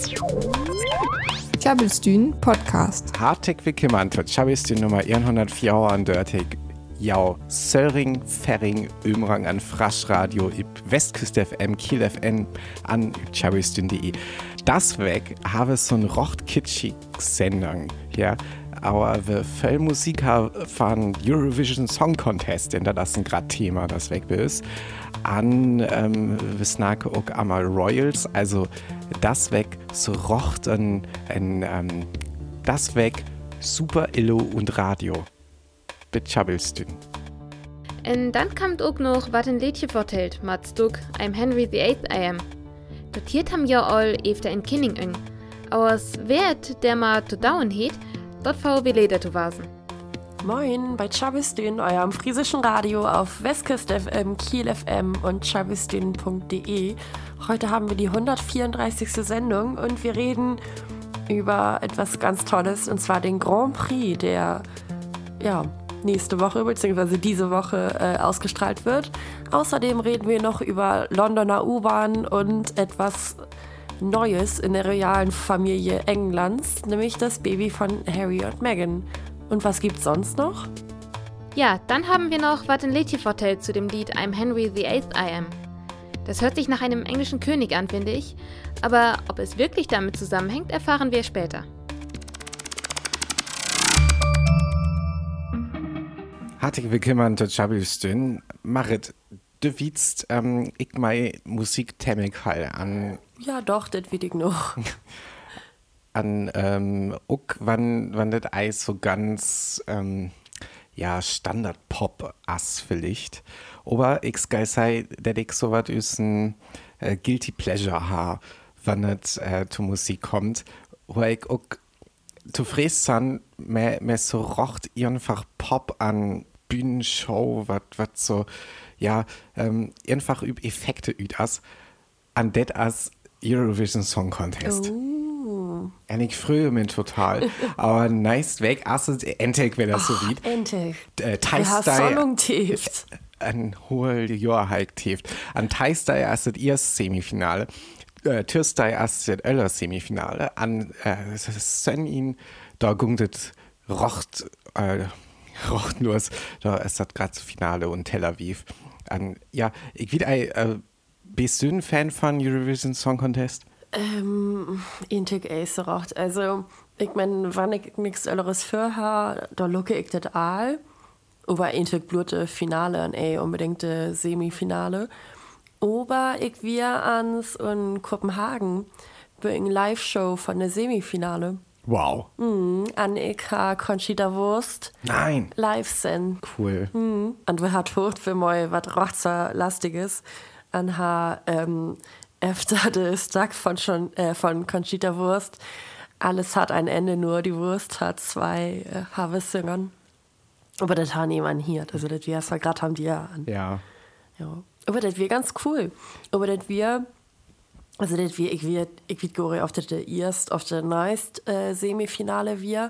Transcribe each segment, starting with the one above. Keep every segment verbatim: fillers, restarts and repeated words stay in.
Tjabelstyn Podcast. Hartelijk willkommen tot Tjabelstyn Nummer honderdvierunderdertig. Jau Söring, Ferring, Ömrang an Fraschradio, ib Westküste F M, Kiel F M, an tjabelstyn punkt de. Das weg habe so ein rocht kitschig Sendung, ja. Aber wir viel Musik von Eurovision Song Contest, denn das ist ein grad Thema, das weg ist. An, ähm, wir snacken auch einmal Royals, also das weg so rocht ein, ein ähm, das weg super Illo und Radio. Mit Tjabelstyn. Und dann kommt auch noch, was ein Liedchen vertellt, mit Stück I'm Henry the Eighth I am. Dotiert haben ja all efter en Kinning eng. Aber es Wert, der ma zu dauern het, dort V W Leder zu wasen. Moin bei Tjabelstyn, eurem friesischen Radio auf Westküste F M, Kiel F M und tjabelstyn punkt de. Heute haben wir die hundertvierunddreißigste Sendung und wir reden über etwas ganz Tolles, und zwar den Grand Prix, der ja, nächste Woche bzw. diese Woche äh, ausgestrahlt wird. Außerdem reden wir noch über Londoner U-Bahn und etwas Neues in der realen Familie Englands, nämlich das Baby von Harry und Meghan. Und was gibt's sonst noch? Ja, dann haben wir noch, was ein Liedchen vertellt zu dem Lied I'm Henry the Eighth I am. Das hört sich nach einem englischen König an, finde ich. Aber ob es wirklich damit zusammenhängt, erfahren wir später. Hartelijk willkommen tot Tjabelstyn. Marit, du willst ähm, ich mei Musik Temmekal an. Ja, doch, das will ich noch. An, ähm, auch wann, wann das Eis so ganz, ähm, ja, Standard-Pop ass vielleicht. Aber ich geil sei, dass ich so was ist ein äh, Guilty Pleasure ha, wann das äh, zur Musik kommt. Weil ich auch zu fräsen, mehr, mehr so rocht einfach Pop an Bühnenshow, was so, ja, ähm, einfach über Effekte üt as, an det as Eurovision Song Contest. Oh. Und ich freue mich total. Aber nice weg, as endlich wäre das so wie. Endlich. Äh, Wir haben Sonnung tieft. Ein hoher Jahrhalt tieft. An Teistei as das ihr Semifinale. Äh, Türstei as das Öller Semifinale. An äh, Sönnin, da gunget rocht, äh, rocht nur, da ist das gerade Finale und Tel Aviv. An, ja, ich wieder äh, bist du ein Fan von Eurovision Song Contest? Ähm, intig eis rocht. Also, ich mein, wann ich nichts anderes für habe, da lucke ich das all. Aber intig blute Finale und ey, unbedingt das Semifinale. Aber ich wir ans in Kopenhagen bei einer Live-Show von der Semifinale. Wow. Mm, an ich ha Conchita Wurst. Nein. Live sen. Cool. Mm. Und wir hat tot für mal was Rochzer-lastiges. An ha, ähm, öfter das Stück von, schon, äh, von Conchita Wurst. Alles hat ein Ende, nur die Wurst hat zwei äh, Harvestsingern. Aber das hat niemand hier. Also, das wir zwar gerade haben die ja an. Ja. Ja. Aber das wäre ganz cool. Aber das wir, also das wir, ich wir, ich wir gore auf das erst, auf das neist äh, Semifinale wir.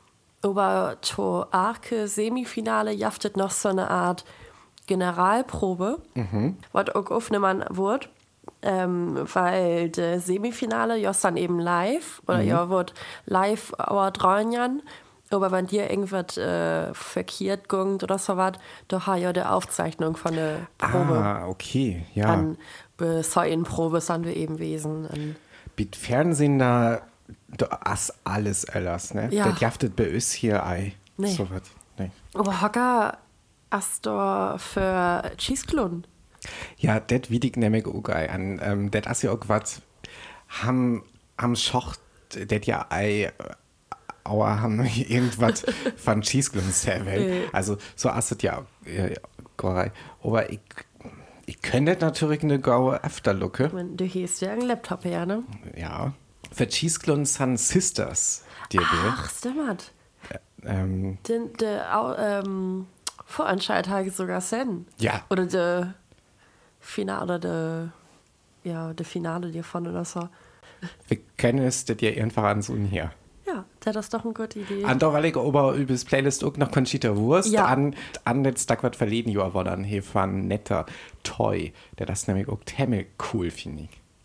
Aber to arke Semifinale jaftet noch so eine Art Generalprobe, mhm. was auch aufgenommen wird. Ähm, weil das Semifinale ja dann eben live, oder mhm. ja, wird live aber dran Jahren. Aber wenn dir irgendwas äh, verkehrt gungt oder so was, da hat ja die Aufzeichnung von der Probe. Ah, okay, ja. An Besäuenprobe sind wir eben gewesen. An Mit Fernsehen da, da ist alles alles, ne? Ja. Das jaftet bei uns hier ei. Nee. So was. Nee. Aber Hocker, hast du für Cheeseklun? Ja, das wie ich nämlich auch ei an. Ähm, das ist ja auch was, ham, ham Schocht, das ja ei, aber haben irgendwas von Cheeseklungs herwählt. Also, so ist es ja, äh, Gorei. Aber ich, ich könnte natürlich eine gaue Afterlooke. Du hießt ja ein Laptop, ja, ne? Ja. Für Cheeseklungs sind Sisters, die Ach, stimmt. ähm, Den, der, au- ähm, Vorentscheid habe ich sogar sen. Ja. Oder der Finale, der, ja, der Finale davon oder so. Wir können es das ja einfach an so hier. Ja, das ist doch eine gute Idee. Und da weil ich aber über das Playlist auch noch Conchita Wurst Ja. an, an das Tag was verleden Jahr war dann hier von netter Toy, der das nämlich auch ziemlich cool finde ich.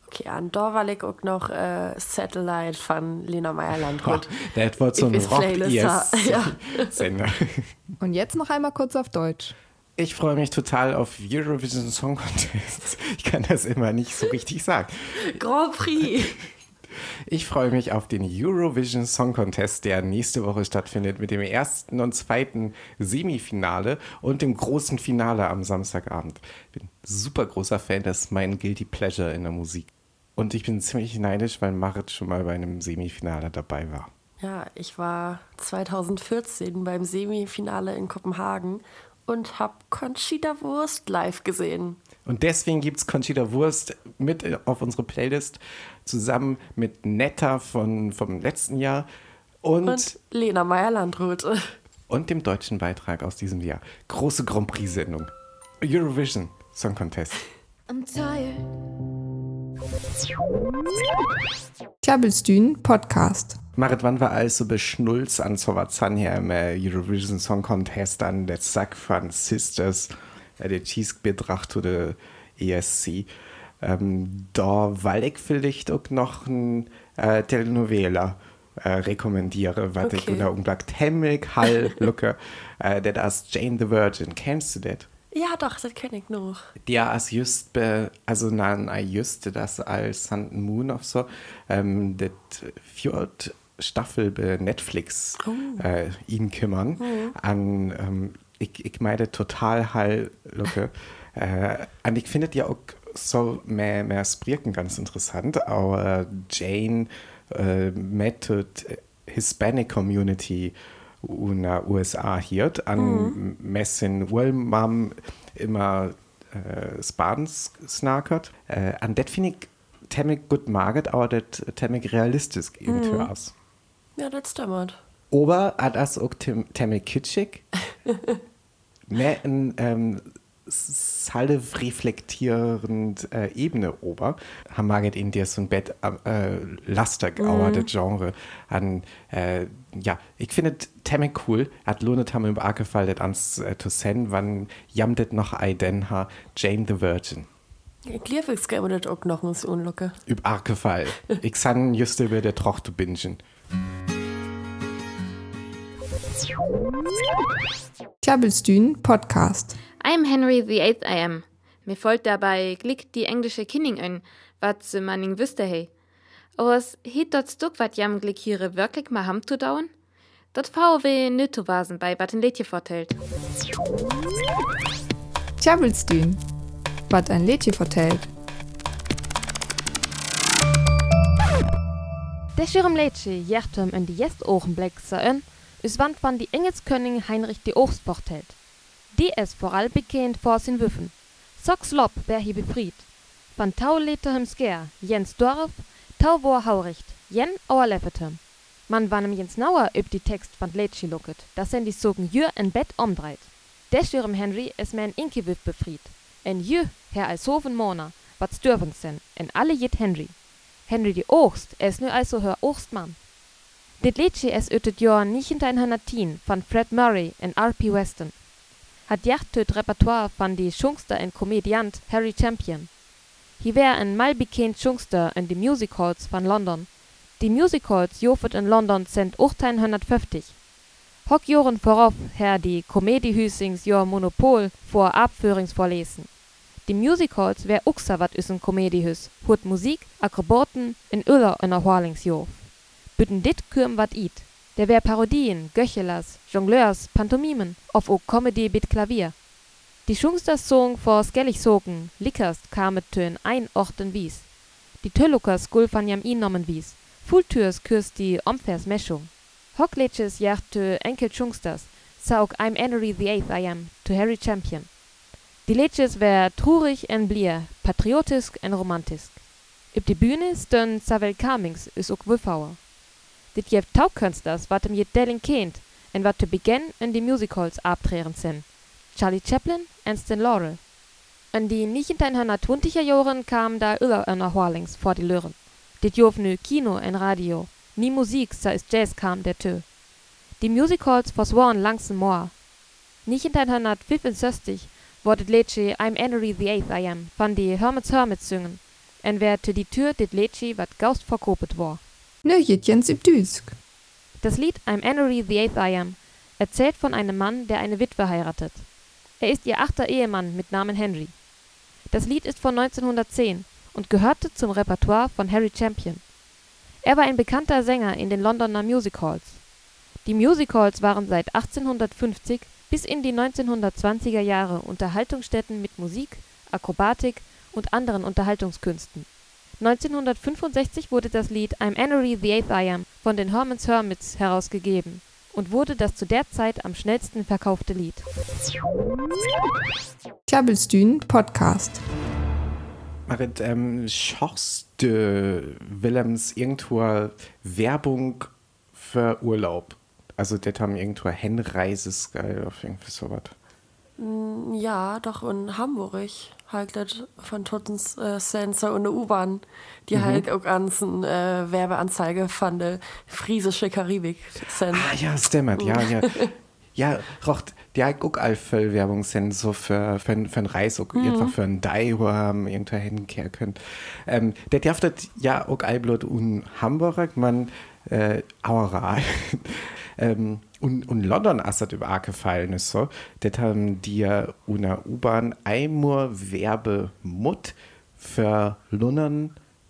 Okay, an da war ich auch noch äh, Satellite von Lena Meyer-Landrut. Oh, das wird so ein Rock-Sender. Und jetzt noch einmal kurz auf Deutsch. Ich freue mich total auf Eurovision Song Contest. Ich kann das immer nicht so richtig sagen. Grand Prix. Ich freue mich auf den Eurovision Song Contest, der nächste Woche stattfindet mit dem ersten und zweiten Semifinale und dem großen Finale am Samstagabend. Ich bin ein super großer Fan, das ist mein Guilty Pleasure in der Musik. Und ich bin ziemlich neidisch, weil Marit schon mal bei einem Semifinale dabei war. Ja, ich war zwanzig vierzehn beim Semifinale in Kopenhagen und habe Conchita Wurst live gesehen. Und deswegen gibt es Conchita Wurst mit auf unsere Playlist, zusammen mit Netta von, vom letzten Jahr und, und Lena Meyer-Landrut. Und dem deutschen Beitrag aus diesem Jahr. Große Grand Prix-Sendung. Eurovision Song Contest. I'm tired. Tjabelstuen Podcast. Marit, wann war also beschnulz an Sovatsan her im äh, Eurovision Song Contest an der Sack von Sisters, äh, der Cheese-Betracht zu der E S C. Ähm, da weil ich vielleicht auch noch ein äh, Telenovela äh, rekommendiere, was okay. ich unter unbedingt hemmig, hall, lucke, äh, das ist Jane the Virgin. Kennst du das? Ja, doch, das kenne ich noch. Ja, als just, be, also nein, just das als Sun Moon of so, ähm, das vierte Staffel bei Netflix oh. äh, ihn kümmern, oh. an, ähm, ich, ich meine total hall, lucke, äh, und ich finde ja auch so mehr, mehr Sprechen ganz interessant, aber Jane äh, mit der Hispanic Community in der U S A hier an mhm. Messin Wollmam immer äh, Spans snackert. Äh, an das finde ich ziemlich gut maget, aber das ziemlich realistisch irgendwie mhm. aus. Ja, das stimmt. Aber hat das auch ziemlich kitschig. Mehr in ähm, salve reflektierend äh, Ebene ober, haben wir in dir so ein Bett äh, Laster gearbeitet, mm. Genre. An, äh, ja, ich finde es ziemlich cool, hat lohnet haben im Arkefall ans äh, zu sehen, wann jamdet noch ein den ha Jane the Virgin. Ich glaube, ich gerne das auch noch muss unlocke. Üb Arkefall. Ich san just über der Trochte bingen. Tjabelstuen Podcast. I'm Henry the Eighth I am. Mir folgt dabei glick die englische Kinning an, wat ze manning wüsste hey. Aus hiet dort Stück wat jam glick hier wirklich mal ham zu dauern? Dort V W nütto wasen bei wat ein Lädje vertellt. Tjabelstuen, wat ein Lädje vertellt. Der schirm Lädje jertem in die jest Ochenblick saen, us wand van die Engelskönig Heinrich die Ochs vertellt. Die ist vooral bekend voor zijn wuffen. Soks lop wär hier befried. Van tau lete hem sker, Jens Dorf, tau woor hauricht, jen auer leffet hem. Man wann hem Jens nauer üb die Text van Lädschi lucket, dass en die sogen jür en Bett omdreit. Der stürm Henry is mein Inkiwüff befried. En jü, Herr als Hofen Mona, wat stürven sen, en alle jit Henry. Henry die Ochst, es nu also hör Ochstmann. Dit Lädschi es ütet jor negenhonderdtien van Fred Murray en R P Weston. Hat jacht het Repertoire van die Schungster en Komediant Harry Champion. Hij wär een malbekend Schungster in die Musicals van London. Die Musicals jofet in London sind achtzehnhundertfünfzig. Hock joren vorauf her die Komediehüsings jor Monopol vor Abführungsvorlesen. Die Musicals wär uxa wat is een Komediehüs, hut Musik, Akrobaten in Uller in der Horlingsjof. Bütten dit kürm wat it. Der wär Parodien, Göchelers, Jongleurs, Pantomimen, auf o Comedy bit Klavier. Die Schungsters Song vor Skellig sogen, Lickerst kamet tön ein Orten wies. Die Töllukers gul van jam innommen wies. Fultürs kürst die Omfers Meschung. Hocklätsches jacht tö Enkel Schungsters, saug I'm Henry the Eighth I am, to Harry Champion. Die Lätsches wär trurig en blier, patriotisk en romantisk. Üb die Bühne stön Savel Kamings is ook Wülfauer. Dit jeft Taukünsters, wat em jet Delling kennt, en wat te beginn in die Musicals abtreten sind. Charlie Chaplin en Stan Laurel. In die negenzehnhundertzwanziger Jahren kam da Uller en Horlings vor die Lören. Dit jof nu Kino en Radio. Nie Musik, sa is Jazz kam der Tö. Die Musicals versworen langsam more. negenzehnhundertfünfundsechzig wurde Lätsche I'm Henry the Eighth I am von die Hermits Hermits singen. En wer zu die Tür dit Liedje wat gaust verkopet war. Ne, Jitjens üb Düsk. Das Lied I'm Henry the Eighth I Am erzählt von einem Mann, der eine Witwe heiratet. Er ist ihr achter Ehemann mit Namen Henry. Das Lied ist von neunzehnhundertzehn und gehörte zum Repertoire von Harry Champion. Er war ein bekannter Sänger in den Londoner Music Halls. Die Music Halls waren seit achtzehnhundertfünfzig bis in die neunzehnhundertzwanziger Jahre Unterhaltungsstätten mit Musik, Akrobatik und anderen Unterhaltungskünsten. neunzehnhundertfünfundsechzig wurde das Lied I'm Henry the Eighth I Am von den Herman's Hermits herausgegeben und wurde das zu der Zeit am schnellsten verkaufte Lied. Tjabelstühn Podcast. Marit, ähm, schaust du Willems irgendwo Werbung für Urlaub? Also, das haben irgendwo Hinreises, geil, auf irgendwie sowas. Ja, doch in Hamburg halt das von Tottens äh, Sensor und der U-Bahn, die mhm. halt auch ganzen äh, Werbeanzeige von der friesische Karibik sind. Ah ja, stimmt, ja, ja. Ja, rocht, die hat auch all viel Werbung sind, so für, für, für ein Reis, auch mhm. einfach für ein Dai, wo haben irgendwo hinkehren können. Ähm, der darf das ja auch all bloß in Hamburg, man, äh, Aura. ähm, und, und London ist das über gefallen ist so. Das haben die ja in der U-Bahn einmal Werbemut für London,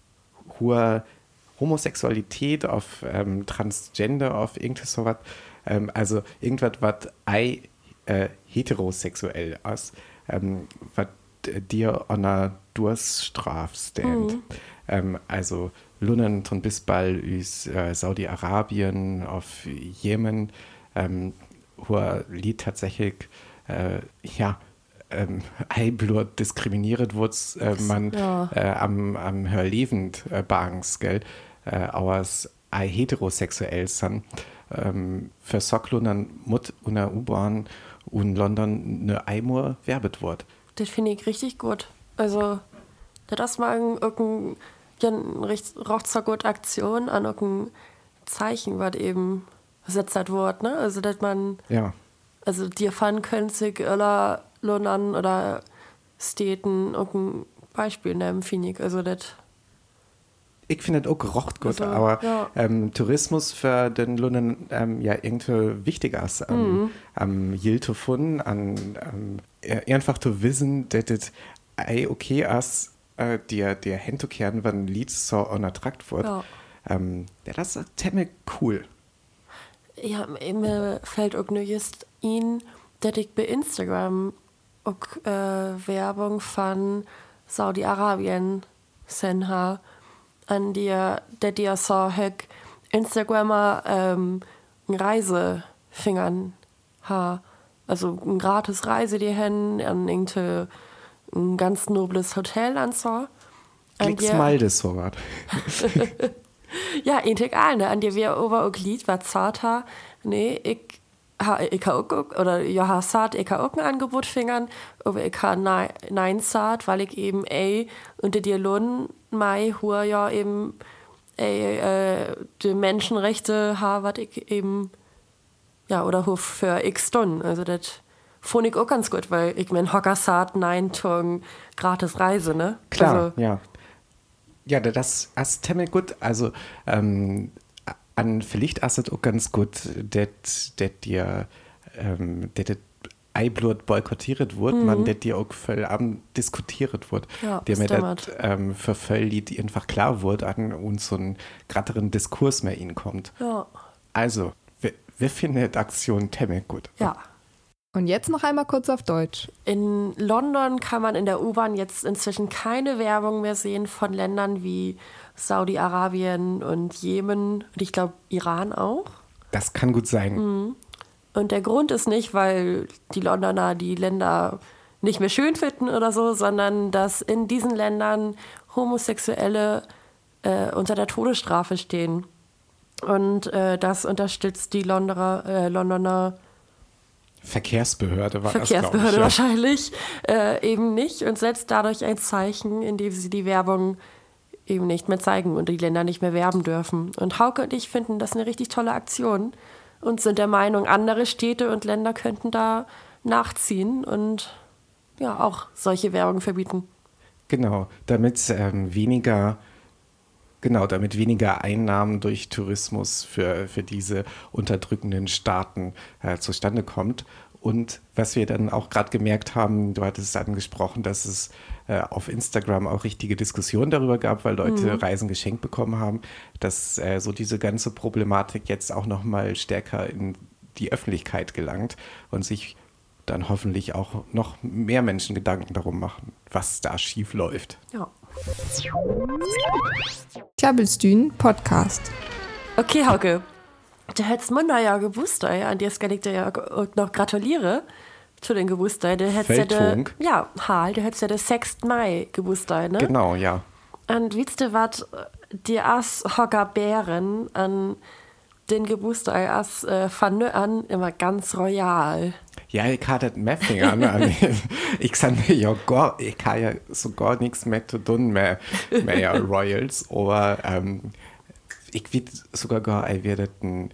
hohe Homosexualität, auf ähm, Transgender, auf irgendwas sowas. Ähm, also irgendwas, was ei äh, heterosexuell ist, ähm, was dir an der Durststraf stand. Mhm. Ähm, also London zum Bisbal ist äh, Saudi-Arabien, auf Jemen, ähm, wo Lied tatsächlich äh, ja ähm, Eiblut diskriminiert wurde, äh, man ja. äh, am, am Hörlebend äh, bangs, gell, äh, aber es ei heterosexuell sind. Ähm, für Socklundern Mut und der U-Bahn und London eine Eimur werbet wird. Das finde ich richtig gut. Also, das mal irgendein ja, eine gute Aktion an irgendein Zeichen, was eben gesetzt hat wird, ne? Also, dass man, ja. also, dir fahren können sich oder London oder Städten irgendein Beispiel nehmen, finde ich. Also, das ich finde das auch gerocht gut, also, aber ja. ähm, Tourismus für den London ähm, ja irgendwie wichtiger ist. Ähm, mhm. Am Yield zu finden, an ähm, einfach zu wissen, dass das okay ist, äh, dir dir hinzukehren, wenn ein Lied so unertragt wird. Ja. Ähm, das ist ziemlich cool. Ja, mir fällt auch nur jetzt ein, dass ich bei Instagram auch äh, Werbung von Saudi-Arabien sehen habe. An dir, der dir so heck Instagrammer ähm, eine Reisefingern ha, also eine gratis Reise die hin an irgendein ein ganz nobles Hotel an so. Klicks mal das so was. Ja, integral, ne? An dir wir over auch Lied war zarter. Nee, ich ha ich auch oder ja ha zart ich auch ein Angebot fingern, aber ich ha nein nein zart, weil ich eben ey unter dir lohn mai hur ja eben ey äh, die Menschenrechte ha wat ich eben ja oder hur für x Stunden, also das fand ich auch ganz gut, weil ich mein Hocker zart nein Tong gratis Reise, ne? Klar, also, ja. Ja, das ist ziemlich gut, also ähm, an vielleicht ist es auch ganz gut, dass dir ähm, das Eiblut boykottiert wird, mhm. man das dir auch voll am diskutiert wird. Ja, der mir das ähm, für voll Lied einfach klar wird, an uns so einen gratteren Diskurs mehr ihnen kommt. Ja. Also, wir, wir finden die Aktion ziemlich gut. Ja. Und jetzt noch einmal kurz auf Deutsch. In London kann man in der U-Bahn jetzt inzwischen keine Werbung mehr sehen von Ländern wie Saudi-Arabien und Jemen und ich glaube Iran auch. Das kann gut sein. Mhm. Und der Grund ist nicht, weil die Londoner die Länder nicht mehr schön finden oder so, sondern dass in diesen Ländern Homosexuelle äh, unter der Todesstrafe stehen. Und äh, das unterstützt die Londoner, äh, Londoner Verkehrsbehörde war Verkehrsbehörde das, ich, ja. wahrscheinlich äh, eben nicht und setzt dadurch ein Zeichen, indem sie die Werbung eben nicht mehr zeigen und die Länder nicht mehr werben dürfen. Und Hauke und ich finden das eine richtig tolle Aktion und sind der Meinung, andere Städte und Länder könnten da nachziehen und ja auch solche Werbung verbieten. Genau, damit ähm, weniger, genau, damit weniger Einnahmen durch Tourismus für, für diese unterdrückenden Staaten äh, zustande kommt. Und was wir dann auch gerade gemerkt haben, du hattest es angesprochen, dass es äh, auf Instagram auch richtige Diskussionen darüber gab, weil Leute mhm. Reisen geschenkt bekommen haben, dass äh, so diese ganze Problematik jetzt auch noch mal stärker in die Öffentlichkeit gelangt und sich dann hoffentlich auch noch mehr Menschen Gedanken darum machen, was da schief läuft. Ja. Tjabelstün Podcast. Okay, Hauke. Du hättest Munder ja gewusst, ey. An dir kann ich dir ja noch gratuliere zu den Geburtstag. Du hättest ja de, ja, Hal, du hättest ja den sechsten Mai Geburtstag, ne? Genau, ja. Und weißt du, was die as Hocker Bären an den Geburtstag as äh, von nu an immer ganz royal. Ja, ich hatte das Meffing an. Ich kann ja gar, ich habe ja so gar nichts mehr zu tun mehr, mehr Royals, aber ähm, ich will sogar gar, ich werde ein,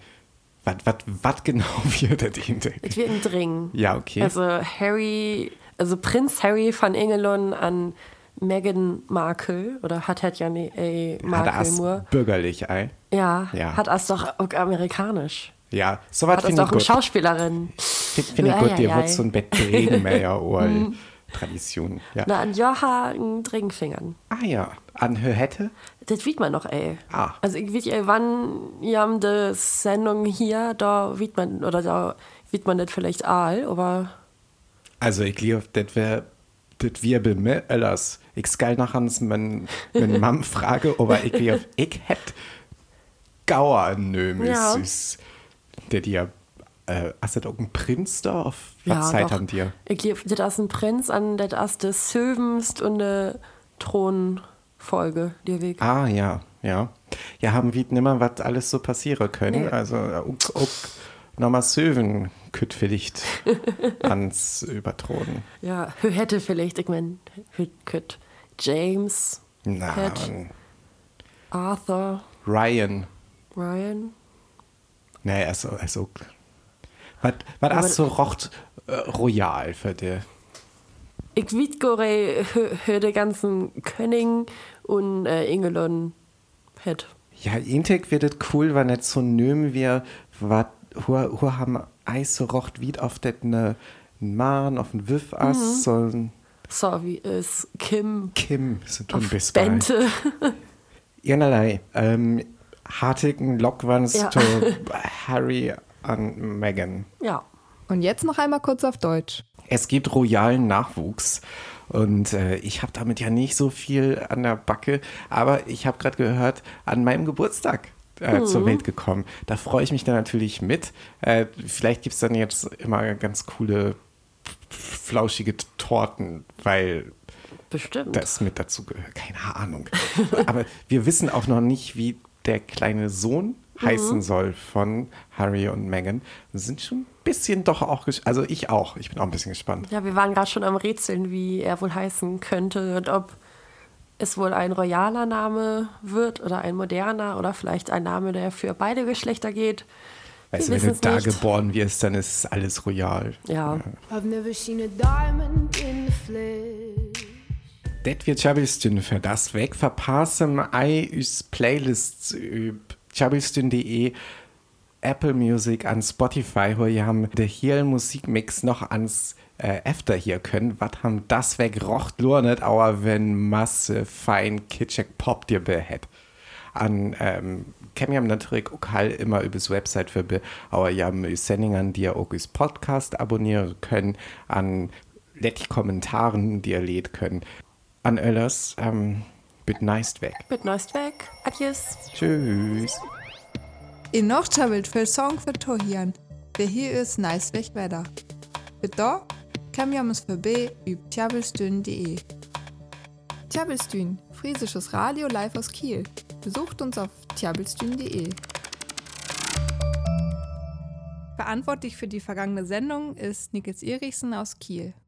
was genau wird das hinter? Es wird ein Dring. Ja, okay. Also Harry, also Prinz Harry von Engelon an Meghan Markle, oder hat halt ja ne, ey, Markle hat nur. Bürgerlich, ey. Ja, ja, hat es doch auch amerikanisch. Ja, so was finde ich gut. Hat es doch eine Schauspielerin. Finde find ich gut, dir wird so ein Bett reden mehr oder Tradition. Ja. Na, an Jocha ein Dringfingern. Ah ja, an her hätte? Das sieht man noch, ey. Ah. Also ich weiß ja, wann ihr haben die Sendung hier, da sieht man, oder da sieht man das vielleicht all, aber... Also ich glaube, das wäre, das wir bei mir alles. Ich skal nachher mein, mein Mom frage, aber ich glaube, ich hätte Gauer nöm, ja. ist der dir, äh, hast du da auch einen Prinz da? Auf was ja, Zeit doch. haben die? Ich glaube, das ist ein Prinz an, das ist das Sövenst und eine Thronfolge, der Weg. Ah, ja, ja. Ja, haben wir nimmer, was alles so passieren können. Nee. Also, auch, auch nochmal Söven könnte vielleicht ans Überthronen. Ja, hö hätte vielleicht, ich meine, könnte James, Na, hätte Arthur, Ryan. Ryan. Nee, also, also, was hast du rocht äh, royal für dich? Ich weiß gore hör den ganzen König und äh, Engelon hätte. Ja, Intek wird es cool, wenn nicht so nöm wir, was, wo, wo haben Eis so rocht wie auf det ne Mann, auf den Wiff as, mhm. so so wie es Kim. Kim, sind auf ein bisschen. Bente. Einerlei, ähm, hartigen Lockwans ja. zu Harry und Meghan. Ja. Und jetzt noch einmal kurz auf Deutsch. Es gibt royalen Nachwuchs und äh, ich habe damit ja nicht so viel an der Backe, aber ich habe gerade gehört, an meinem Geburtstag äh, mhm. zur Welt gekommen. Da freue ich mich dann natürlich mit. Äh, vielleicht gibt es dann jetzt immer ganz coole, flauschige Torten, weil Bestimmt. das mit dazu gehört. Keine Ahnung. Aber wir wissen auch noch nicht, wie der kleine Sohn heißen mhm. soll von Harry und Meghan. Sind schon ein bisschen doch auch, ges- also ich auch, ich bin auch ein bisschen gespannt. Ja, wir waren gerade schon am Rätseln, wie er wohl heißen könnte und ob es wohl ein royaler Name wird oder ein moderner oder vielleicht ein Name, der für beide Geschlechter geht. Weißt du, wenn du da nicht. geboren wirst, dann ist alles royal. Ja. I've never seen a diamond in the flesh. Det wird Tjabelstün für das weg. Verpassen ei üs Playlists üb tjabelstün punkt de, Apple Music, an Spotify, wo ihr haben der hier Musikmix noch ans äh, Efter hier können. Was haben das weg rocht nur nicht, aber wenn Masse fein kitschig Pop dir behätt. An ähm, kann ich natürlich auch halt immer übers Website für be, aber ja haben Sendungen, die ihr auch übers Podcast abonnieren können, an letzten Kommentaren, die ihr lädt können. An Öllers, ähm, bitte nice weg. Bitte nice weg. Adios. Tschüss. In noch tjabelt viel Song für Tohian. Wer hier ist, nice weg weiter. Bitte da, kann wir uns vorbei über tjabelstün punkt de. Tjabelstün, friesisches Radio live aus Kiel. Besucht uns auf tjabelstün punkt de. Verantwortlich für die vergangene Sendung ist Niklas Erichsen aus Kiel.